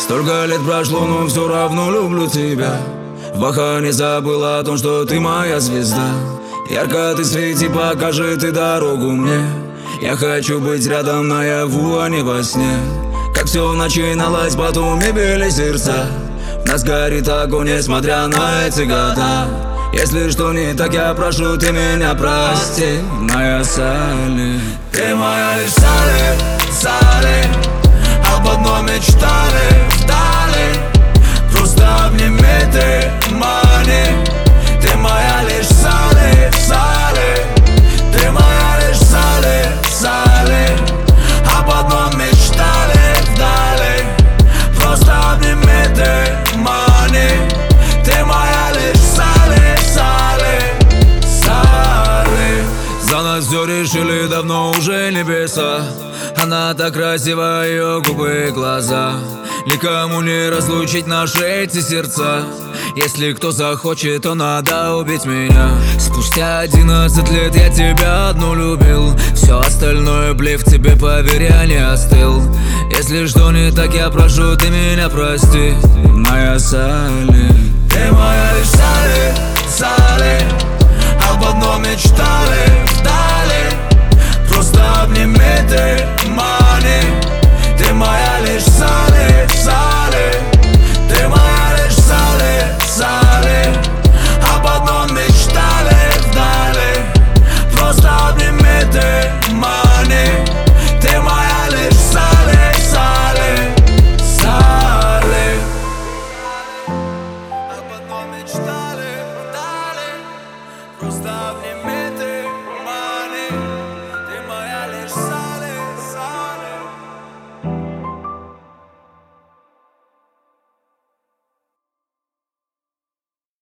Столько лет прошло, но все равно люблю тебя. В бахане забыл о том, что ты моя звезда. Ярко ты свети, покажи ты дорогу мне. Я хочу быть рядом наяву, а не во сне. Как все начиналось, потом и били сердца. В нас горит огонь, несмотря на эти года. Если что не так, я прошу, ты меня прости, моя Салли. Ты моя лишь Салли, Салли. Об одном мечтали вдали. Просто обними ты, мани. Ты моя лишь Салли, Салли. Ты моя лишь Салли, Салли. Об одном мечтали вдали. Просто обними ты, мани. Ты моя лишь Салли, Салли, Салли. За нас все решили давно уже небеса. Она так красива, ее губы и глаза. Никому не разлучить наши эти сердца. Если кто захочет, то надо убить меня. Спустя 11 лет я тебя одну любил. Все остальное блеф, тебе поверь, я не остыл. Если что не так, я прошу, ты меня прости, моя Салли. Ты моя лишь Салли, Салли. Об одном мечтали вдали. Просто обними ты, моя.